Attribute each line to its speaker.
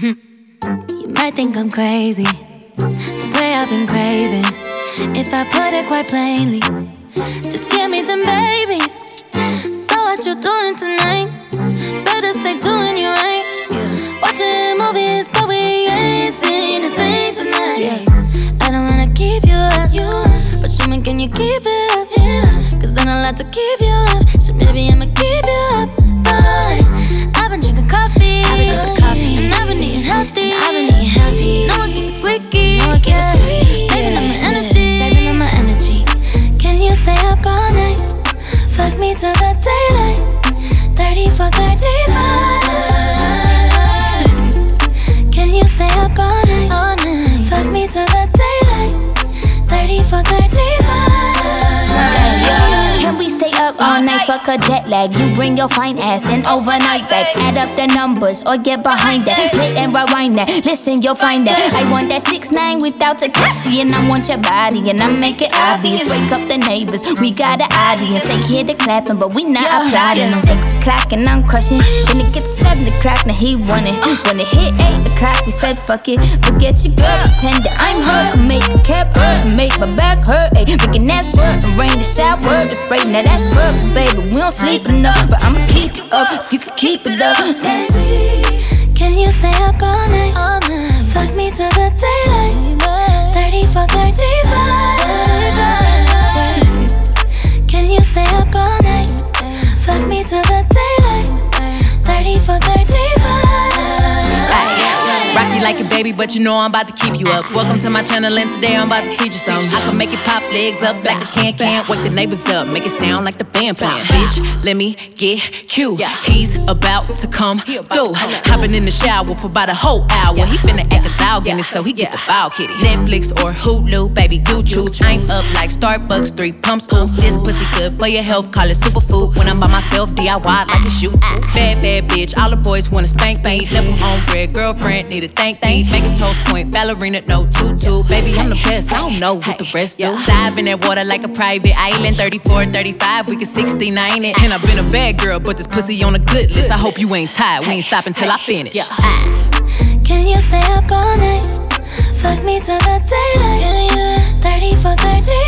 Speaker 1: You might think I'm crazy, the way I've been craving. If I put it quite plainly, just give me them babies. So what you doing tonight? Better stay doing you right. Watching movies, but we ain't seen a thing tonight. I don't wanna keep you up, but show me, can you keep it up? Cause then I'll have to keep you up. So maybe I'ma keep you up. Fine. I've been drinking coffee, and I've been eating healthy. No one keeps squeaky, saving up my energy. Can you stay up all night? Fuck me till the daylight. 30 for 35. Can you stay up all night? Fuck me till the daylight. 30 for 35.
Speaker 2: Can we stay up all night? Fuck a jet lag. You bring your fine ass in overnight back. Add up the numbers or get behind that. Play and rewind that. Listen, you'll find that. I want that 6ix9ine without Tekashi, and I want your body, and I make it obvious. Wake up the neighbors, we got an audience. They hear the clapping, but we not applauding. 6 o'clock and I'm crushing. Then it gets 7 o'clock, now he running. When it hit 8 o'clock, we said fuck it. Forget your girl, pretend that I'm her. Can make the cap hurt and make my back hurt. Ay, making that squirt and rain the shower, the spray. Now that's perfect, baby. We don't sleep enough, but I'ma keep you up if you can keep it up.
Speaker 1: Baby, can you stay up all night? Fuck me till the daylight. 30 for 35. Can you stay up all night? Fuck me till the daylight. 30 for 35.
Speaker 3: Rock you like a baby, but you know I'm about to keep you up. Welcome to my channel, and today I'm about to teach you something. I can make it pop legs up like a can. Wake the neighbors up, make it sound like the band playing. Bitch, let me get cute. He's about to come through. Hopping in the shower for about a whole hour. He finna act a dog in it, so he get the foul kitty. Netflix or Hulu, baby, you choose. I'm up like Starbucks, 3 pumps. Ooh, this pussy good for your health, call it superfood. When I'm by myself, DIY like a shoot. Bad bitch, all the boys wanna spank me. Left him on red, girlfriend need a thank me. Vegas toast point, ballerina, no tutu. Baby, I'm the best, I don't know what the rest do. Dive in that water like a private island. 34, 35, we can 69 it. And I've been a bad girl, but this pussy on a good list. I hope you ain't tired, we ain't stopping till I finish.
Speaker 1: Can you stay up all night? Fuck me till the daylight. 30 for 35.